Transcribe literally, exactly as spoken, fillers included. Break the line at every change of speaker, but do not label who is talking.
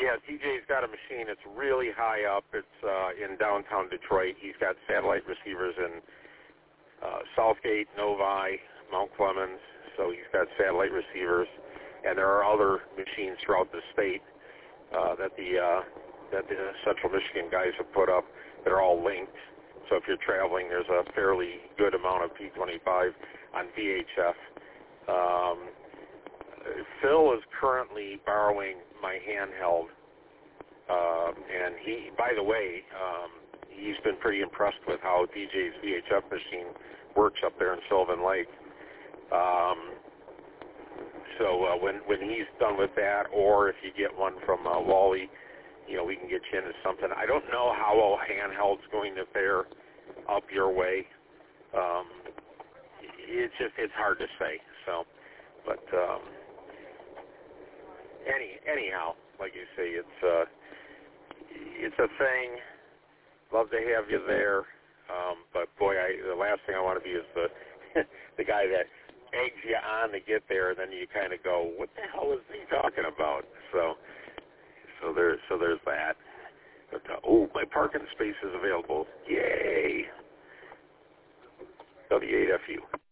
yeah, D J's got a machine. It's really high up. It's uh, in downtown Detroit. He's got satellite receivers in uh, Southgate, Novi, Mount Clemens. So he's got satellite receivers, and there are other machines throughout the state uh, that the uh, that the Central Michigan guys have put up that are all linked. So if you're traveling, there's a fairly good amount of P twenty-five on V H F. Um, Phil is currently borrowing my handheld, um, and he, by the way, um, he's been pretty impressed with how D J's V H F machine works up there in Sylvan Lake. Um, so uh, when when he's done with that, or if you get one from uh, Wally, you know, we can get you into something. I don't know how a handheld's going to fare up your way. Um, it's just it's hard to say. So, but um, any anyhow, like you say, it's uh, it's a thing. Love to have you there, um, but boy, I, the last thing I want to be is the the guy that eggs you on to get there, and then you kind of go, "What the hell is he talking about?" So, so there's so there's that. But, uh, oh, my parking space is available! Yay! W eight F U.